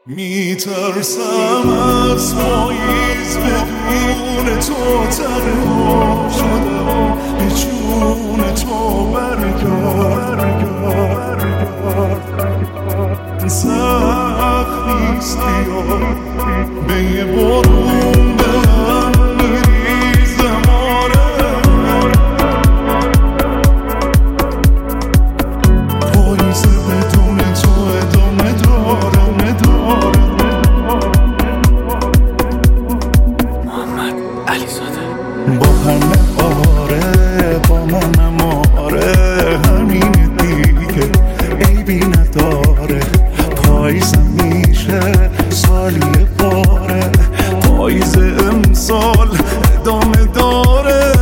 میترسم از پاییز بدون تو تنها شدم به جون تو برگرد سخت نیست بیا به یه برون به هم میریزم پاییز بدون تو ادامه داره با همه آره با منم آره همین دیگه عیبی نداره پاییزم میشه سالی باره پاییز امسال ادامه داره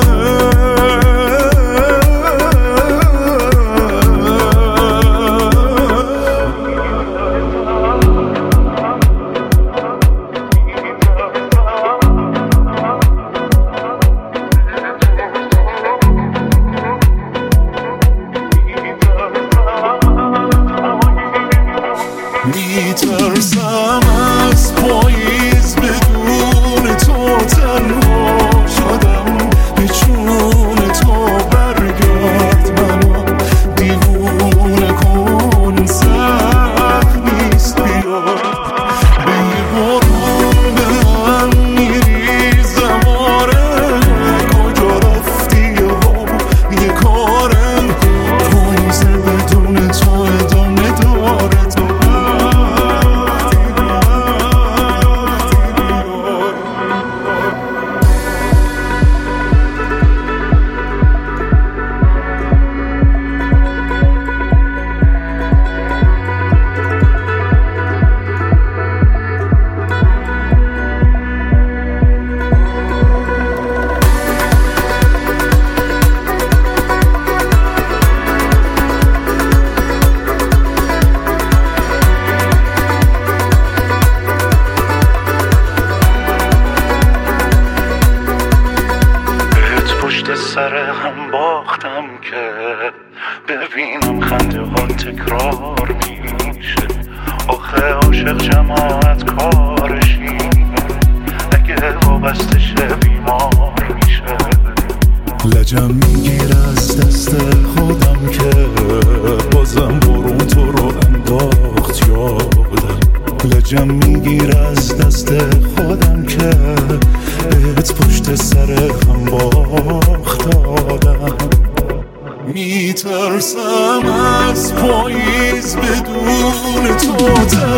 میترسم از پاییز بدون تو تنها شدم به جون تو برگرد منو دیوونه کن سخت نیست بیا به یه برون به هم میریزم آره کجا رفتی یه کارم پاییز بدون تو ادامه داره سر هم باختم که ببینم خنده ها تکرار میشه آخه عاشق جماعت کارشی اگه وابسته شه بیمار میشه لجم میگیر از دست خودم که بازم برون تو رو انداخت یادم لجم میگیر از دست خودم که بهت پشت سر هم باخت دادم میترسم از پاییز بدون تو